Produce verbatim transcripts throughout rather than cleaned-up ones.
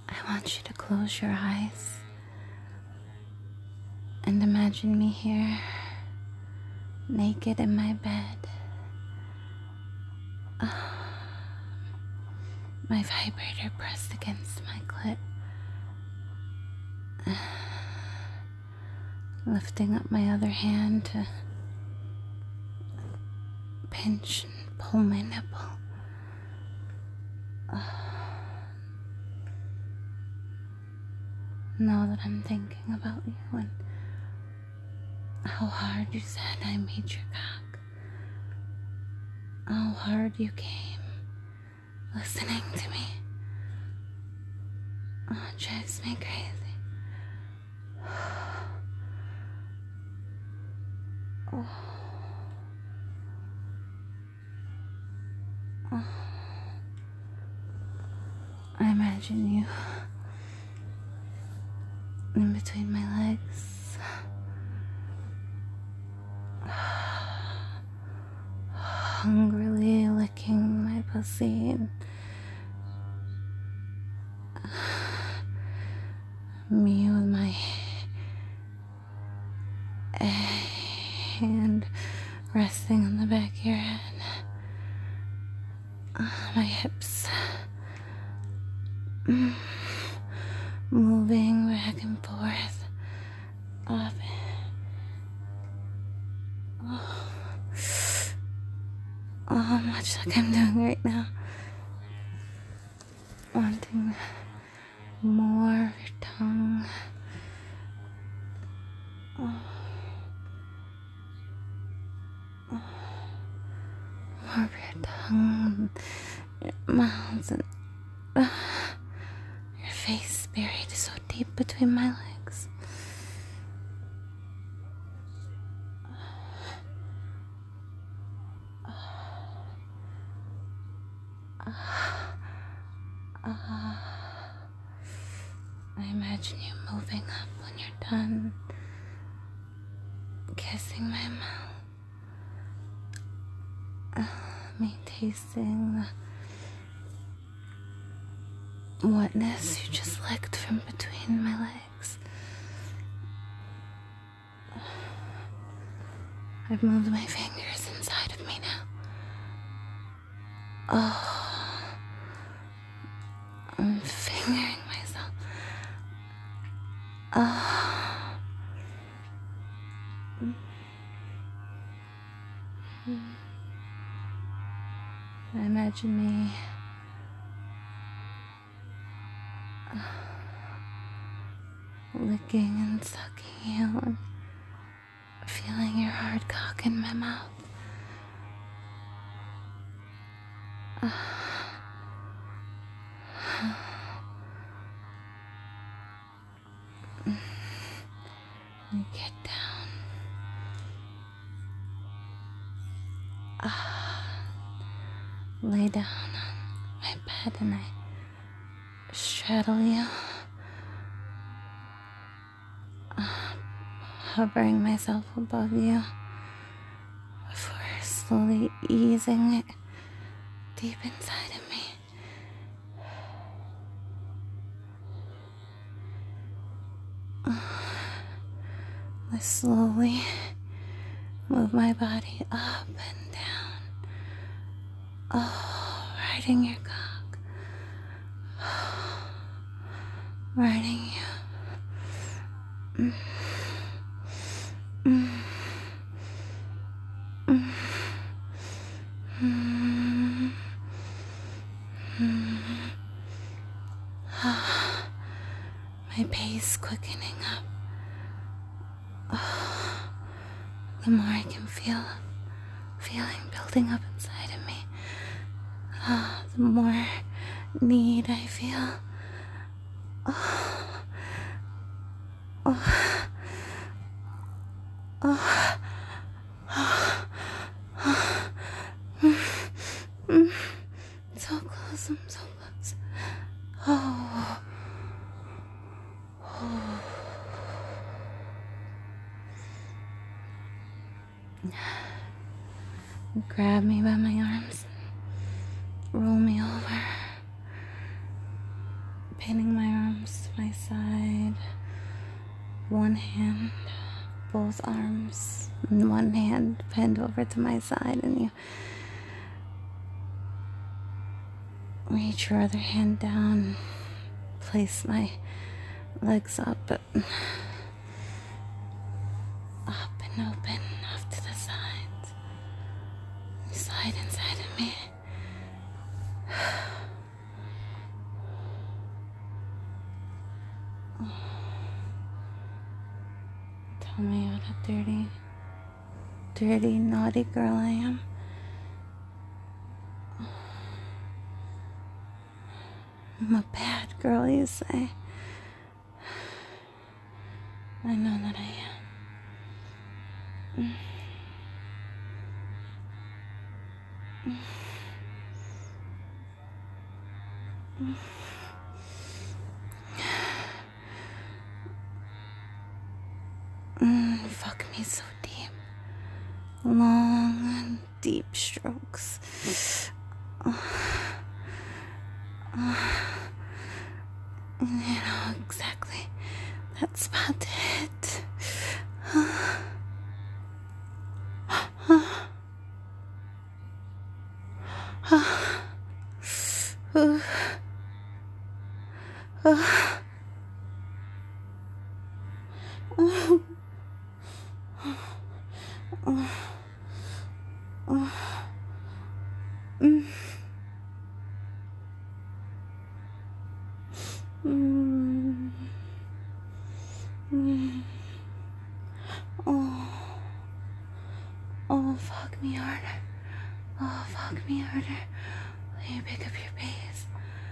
I want you to close your eyes and imagine me here, naked in my bed. My vibrator pressed against my clit. Lifting up my other hand to pinch and pull my nipple. Know that I'm thinking about you and how hard you said I made your cock. How hard you came listening to me. Oh, it drives me crazy. Oh. Oh. I imagine you in between my legs, hungrily licking my pussy and me with my hand resting on the back of your head, my hips moving back and forth up. Oh, oh, much like I'm doing right now. Wanting more of your tongue. Oh. Oh. More of your tongue, your mouth, and uh, your face buried so deep between my legs. Uh, I imagine you moving up when you're done, kissing my mouth, uh, me tasting the wetness you just licked from between my legs. I've moved my fingers inside of me now. Oh, I'm fingering myself. Oh. I imagine me licking and sucking you and feeling your hard cock in my mouth. Uh, you get down. Uh, lay down on my bed and I straddle you. Hovering myself above you before slowly easing it deep inside of me. I slowly move my body up and down. Oh, riding your cock. Riding you. Mm. Mm. Mm. Mm. Mm. Ah, my pace quickening up. Oh, the more I can feel feeling building up inside of me, oh, the more need I feel. Oh, oh, oh, oh, oh. Mm, mm. So close, I'm so close. Oh, oh. Grab me by my arms, roll me over, pinning my arms to my side. One hand, both arms, and one hand pinned over to my side, and you reach your other hand down, place my legs up, up and open off to the sides. Slide inside of me. Tell me what a dirty, dirty, naughty girl I am. I'm a bad girl, you say. I know that I am. Mm, fuck me so deep. Long and deep strokes. And you know exactly that spot to hit. Mm. Mm. Oh. Oh, fuck me harder. Oh, fuck me harder. Let me pick up your pace.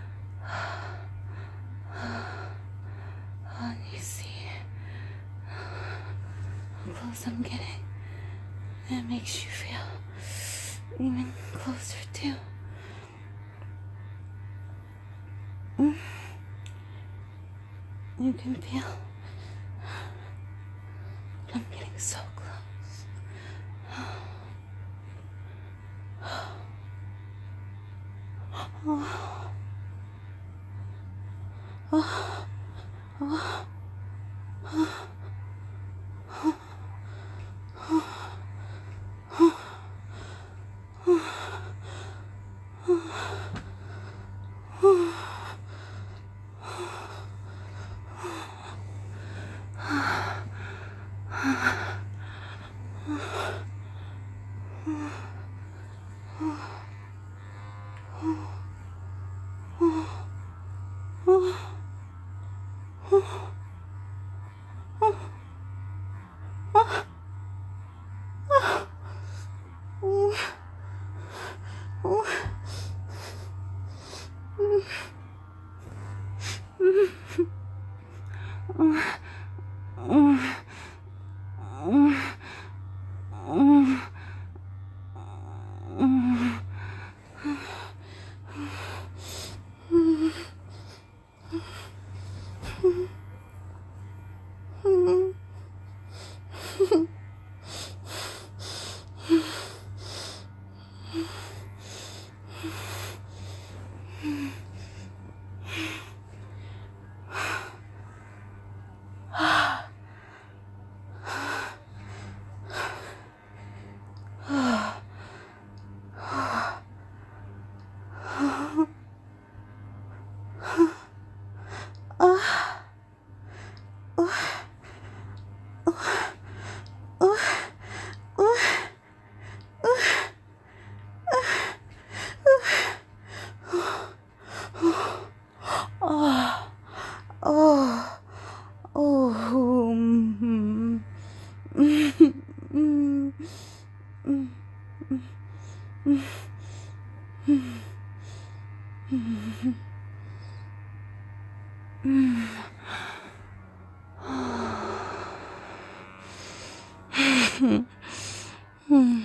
Oh, and you see how close I'm getting. That makes you feel even closer too. Mm. You can feel I'm getting so close. Oh. Oh. Oh. Oh. Hmm.